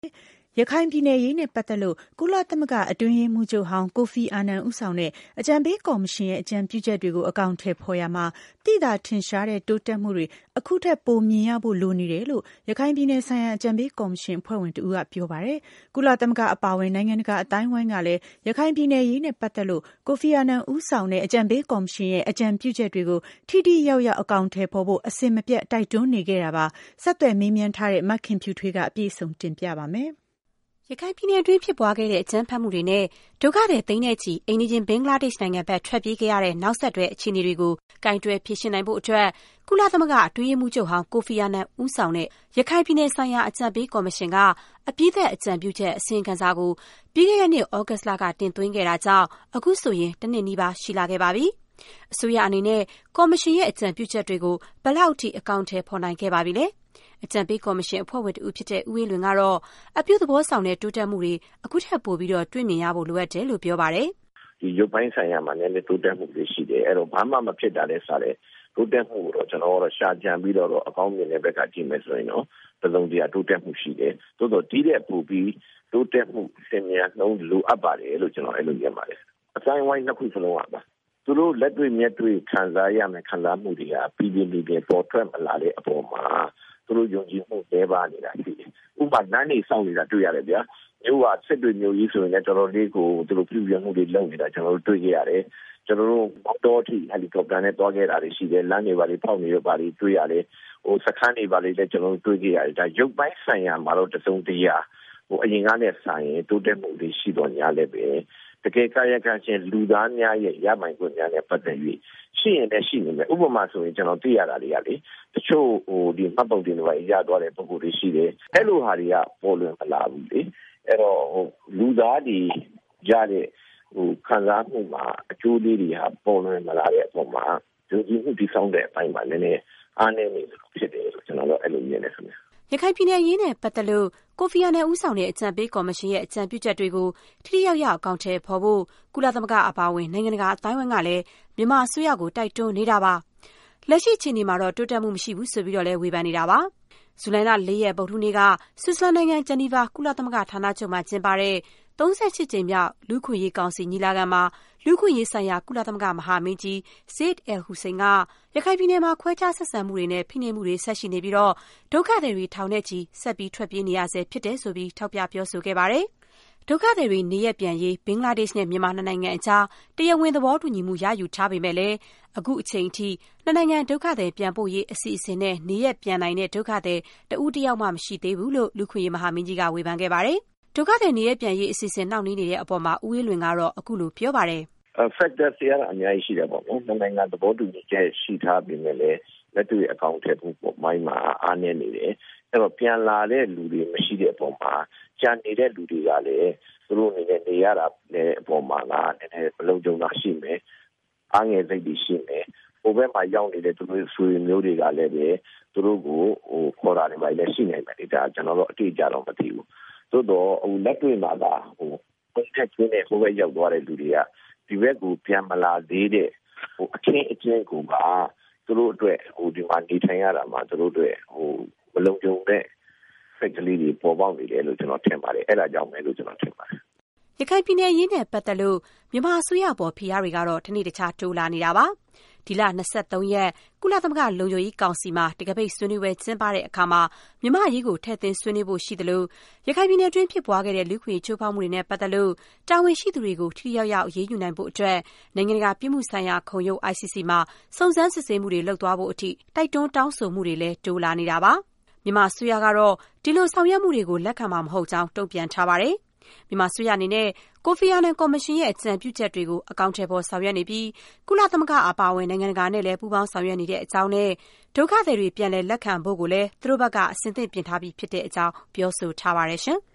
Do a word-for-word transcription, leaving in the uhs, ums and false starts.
ရခိုင်ပြည်နယ်ရေးနဲ့ပတ်သက်လို့ကုလသမဂ္ဂအတွင်းရေးမှူးချုပ်ဟောင်းကိုဖီအာနန်ဦးဆောင်တဲ့အကြံပေးကော်မရှင်ရဲ့အကြံပြုချက်တွေကိုအကောင်အထည်ဖော်ရာမှာသိသာထင်ရှားတဲ့တိုးတက်မှုတွေအခုထက်ပိုမြင်ရဖို့လိုနေတယ်လို့ရခိုင်ပြည်နယ်ဆိုင်ရာအကြံပေးကော်မရှင်အဖွဲ့ဝင်တဦးကပြောပါတယ်။ကုလသမဂ္ဂအပါအဝင်နိုင်ငံတကာအတိုင်းအဝိုင်းကလည်းရခိုင်ပြည်နယ်ရေးနဲ့ပတ်သက်လို့ကိုဖီအာနန်ဦးဆောင်တဲ့အကြံပေးကော်မရှင်ရဲ့အကြံပြုချက်တွေကိုထိထိရောက်ရောက်အကောင်အထည်ဖော်ဖို့အစင်မပြတ်တိုက်တွန်းနေခဲ့တာပါ။ဆက်သွယ်မေးမြန်းထားတဲ့မခင်ဖြူထွေးကအပြည့်အစုံတင်ပြပါမယ်။ရခိုင်ပြည်နယ်အတွင်းဖြစ်ပွားခဲ့တဲ့အကြမ်းဖက်မှုတွေနဲ့ဒုက္ခသည်သိန်းနဲ့ချီအိမ်နီးချင်းဘင်္ဂလားဒေ့ရှ်နိုင်ငံဘက်ထွက်ပြေးခဲ့ရတဲ့နောက်ဆက်တွဲအခြေအနေတွေကိုကင်တွယ်ဖြေရှင်းနိုင်ဖို့အတွက်ကုလသမဂ္ဂအတွင်းရေးမှူးချုပ်ဟောင်းကိုဖီအာနန်ဦးဆောင်တဲ့ရခိုင်ပြည်နယ်ဆိုင်ရာအကြံပေးကော်မရှင်ကအပြည့်သက်အကြံပြုချက်အစီရင်ခံစာကိုပြီးခဲ့တဲ့နှစ်ဩဂတ်လကတင်သွင်းခဲ့တာကြောင့်အခုဆိုရင်တစ်နှစ်နီးပါးရှိလာခဲ့ပါပြီ။အစိုးရအနေနဲ့ကော်မရှင်ရဲ့အကြံပြုချက်တွေကိုဘယ်လောက်ထိအကောင်အထည်ဖော်နိုင်ခဲ့ပါပြီလဲ။အကြံပေးကော်မရှင်အဖွဲ့ဝင်တဦးဖြစ်တဲ့ဦးအေးလွင်ကတော့အပြုသဘောဆောင်တဲ့တိုးတက်မှုတွေအခုထပ်ပိုပြီးတော့တွေ့မြင်ရဖို့လိုအပ်တယ်လို့ပြောပါတယ်။ဒီရုပ်ပိုင်းဆိုင်ရာမှာလည်းတိုးတက်မှုတွေရှိတယ်။အဲ့တော့ဘာမှမဖြစ်တာလည်းစားတယ်။တိုးတက်မှုကိုတော့ကျွန်တော်တို့ရှာကြံပြီးတော့အကောင်းမြင်တဲ့ဘက်ကကြည့်မယ်ဆိုရင်တော့တစုံတရာတိုးတက်မှုရှိတယ်။သို့တော့ဒီတဲ့ပို့ပြီးတိုးတက်မှုသင်မြန်နှုန်းလိုအပ်ပါတယ်လို့ကျွန်တော်အဲ့လိုမြင်ပါတယ်။အတိုင်းဝိုင်းနှစ်ခုစလုံးပါသူတို့လက်တွေ့မျက်တွေ့ခံစားရမယ်ခံစားမှုတွေကပြည်ပြည်ပြည်ပြည်ပေါ်ထွက်မလာတဲ့အပေါ်မှာသူတို့ယုံကြည်မှုတွေပါနေတာရှိတယ်။ဥပမာလမ်းနေဆောင်နေတာတွေ့ရတယ်ဗျာ။မြို့ကစစ်တွေမျိုးကြီးဆိုရင်လည်းတော်တော်လေးကိုသူတို့ပြည်ပြမှုတွေလုပ်နေတာကျွန်တော်တို့တွေ့ကြရတယ်။ကျွန်တော်တို့မော်တော်ထိဟယ်လီကော်ပတာနဲ့တွားခဲ့တာတွေရှိတယ်။လမ်းတွေပါလေးပေါက်နေရပါလေးတွေ့ရတယ်။ဟိုစခန်းတွေပါလေးလည်းကျွန်တော်တို့တွေ့ကြရတယ်။ဒါရုပ်ပိုင်းဆိုင်ရာမှာတော့တစုံတရာဟိုအရင်ကနဲ့ဆိုင်ရင်တိုးတက်မှုတွေရှိတော့ညာလည်းပဲတကယ်ကာယကံရှင်လူသားများရဲ့ရမိုင်ခွင့်များနဲ့ပတ်သက်၍ရှိရင်လည်းရှိနေမယ်ဥပမာဆိုရင်ကျွန်တော်သိရတာတွေကလေတချို့ဟိုဒီမှတ်ပုံတင်တွေရသွားတဲ့ပုံစံတွေရှိတယ်အဲ့လိုဟာတွေကပေါ်လွင်မလာဘူးလေအဲ့တော့ဟိုလူသားတွေရတဲ့ဟိုခံစားမှုမှာအကျိုးလေးတွေဟာပေါ်လွင်မလာတဲ့အပေါ်မှာယုံကြည်မှုတည်ဆောက်တဲ့အပိုင်းမှာလည်းနည်းအားနည်းနေလို့ဖြစ်တယ်လို့ကျွန်တော်တို့အဲ့လိုမြင်နေခင်ဗျရခိုင်ပြည်နယ်ရေးနဲ့ပတ်သက်လို့ကိုဖီအာနန်ဦးဆောင်တဲ့အကြံပေးကော်မရှင်ရဲ့အကြံပြုချက်တွေကိုထိထိရောက်ရောက်အကောင်အထည်ဖော်ဖို့ကုလသမဂ္ဂအပါအဝင်နိုင်ငံတကာအတိုင်းအဝိုင်းကလည်းမြန်မာအစိုးရကိုတိုက်တွန်းနေတာပါ။လက်ရှိအခြေအနေမှာတော့တိုးတက်မှုမရှိဘူးဆိုပြီးတော့လည်းဝေဖန်နေတာပါ။ဇူလိုင်လ၄ရက်ဗုဒ္ဓဟူးနေ့ကဆွစ်ဇာလန်နိုင်ငံဂျနီဗာကုလသမဂ္ဂဌာနချုပ်မှာကျင်းပတဲ့သုံးဆယ့်ရှစ်ကြိမ်မြောက်လူ့ခွင့်ရေးကောင်စီညီလာခံမှာလူ့ခွင့်ရေးဆိုင်ရာကုလသမဂ္ဂမဟာမင်းကြီးဇိတ်အယ်ဟူစိန်ကရခိုင်ပြည်နယ်မှာခွဲခြားဆက်ဆံမှုတွေနဲ့ဖိနှိပ်မှုတွေဆက်ရှိနေပြီးတော့ဒုက္ခသည်တွေထောင်နဲ့ချီဆက်ပြီးထွက်ပြေးနေရဆဲဖြစ်တယ်ဆိုပြီးထောက်ပြပြောဆိုခဲ့ပါတယ်။ဒုက္ခသည်တွေနေရက်ပြန်ရေးဘင်္ဂလားဒေ့ရှ်နဲ့မြန်မာနှစ်နိုင်ငံအကြားတရားဝင်သဘောတူညီမှုရယူထားပေမဲ့လည်းအခုအချိန်အထိနှစ်နိုင်ငံဒုက္ခသည်ပြန်ပို့ရေးအစီအစဉ်နဲ့နေရက်ပြန်နိုင်တဲ့ဒုက္ခသည်တဦးတယောက်မှမရှိသေးဘူးလို့လူ့ခွင့်ရေးမဟာမင်းကြီးကဝေဖန်ခဲ့ပါတယ်။ဒုက္ခသည်နေရက်ပြန်ရေးအစီအစဉ်နှောင့်နှေးနေတဲ့အပေါ်မှာဦးအေးလွင်ကတော့အခုလိုပြောပါတယ်။ factors တွေကအများကြီးရှိတယ်ပေါ့နော်။နိုင်ငံသဘောတူညီချက်ရှိထားပေမဲ့လည်းလက်တွေ့အကောင့်ထဲပုံမိုင်းမှာအားနည်းနေတယ်။အဲ့တော့ပြန်လာတဲ့လူတွေမရှိတဲ့အပေါ်မှာကြံနေတဲ့လူတွေကလည်းသူတို့အနေနဲ့နေရတာလည်းအပေါ်မှာကနည်းနည်းမလုံးကြုံတာရှိမယ်။အားငယ်စိတ်တွေရှိမယ်။ဟိုဘက်မှာရောက်နေတဲ့သူတို့ဆွေမျိုးတွေကလည်းပဲသူတို့ကိုဟိုခေါ်တာတွေပဲလည်းရှိနိုင်တယ်ဒါကျွန်တော်တို့အတိအကျတော့မသိဘူး။သို့တော့ဟိုလက်တွေ့မှာကဟိုပုံထက်ကျင်းတဲ့ဟိုဘက်ရောက်သွားတဲ့လူတွေကဒီဘက်ကိုပြန်မလာသေးတဲ့ဟိုအခင်းအကျင်းကိုပါသူတို့အတွက်ဟိုဒီမှာနေထိုင်ရတာမှာသူတို့အတွက်ဟိုမလုံခြုံတဲ့စိတ်ကလေးတွေပေါ်ပေါက်နေတယ်လို့ကျွန်တော်ထင်ပါတယ်အဲ့ဒါကြောင့်ပဲလို့ကျွန်တော်ထင်ပါတယ်ရခိုင်ပြည်နယ်ရင်းနဲ့ပတ်သက်လို့မြန်မာအစိုးရပေါ်ဖိအားတွေကတော့တနေ့တခြားတိုးလာနေတာပါဒီလ၂၃ရက်ကုလသမဂ္ဂလုံခြုံရေးကောင်စီမှာတကပိတ်ဆွေးနွေးပွဲကျင်းပတဲ့အခါမှာမြန်မာအရေးကိုထည့်သွင်းဆွေးနွေးဖို့ရှိသလိုရခိုင်ပြည်နယ်တွင်းဖြစ်ပွားခဲ့တဲ့လူ့ခွင့်ရေးချိုးဖောက်မှုတွေနဲ့ပတ်သက်လို့တာဝန်ရှိသူတွေကိုထိထိရောက်ရောက်အရေးယူနိုင်ဖို့အတွက်နိုင်ငံတကာပြည်မှုဆိုင်ရာခုံရုံး I C C မှာစုံစမ်းစစ်ဆေးမှုတွေလုပ်သွားဖို့အထိတိုက်တွန်းတောင်းဆိုမှုတွေလည်းတိုးလာနေတာပါမြန်မာအစိုးရကတော့ဒီလိုဆောင်ရွက်မှုတွေကိုလက်ခံမှာမဟုတ်ကြောင်းတုံ့ပြန်ထားပါတယ်မြန်မာအစိုးရအနေနဲ့ကိုဖီအာနန်ကော်မရှင်ရဲ့အကြံပြုချက်တွေကိုအကောင့်ထဲပေါ်ဆောင်ရွက်နေပြီးကုလသမဂ္ဂအပါအဝင်နိုင်ငံတကာနဲ့လည်းပူးပေါင်းဆောင်ရွက်နေတဲ့အကြောင်းနဲ့ဒုက္ခသည်တွေပြန်လည်လက်ခံဖို့ကိုလည်းသူတို့ဘက်ကအဆင်သင့်ပြင်ထားပြီးဖြစ်တဲ့အကြောင်းပြောဆိုထားပါတယ်ရှင်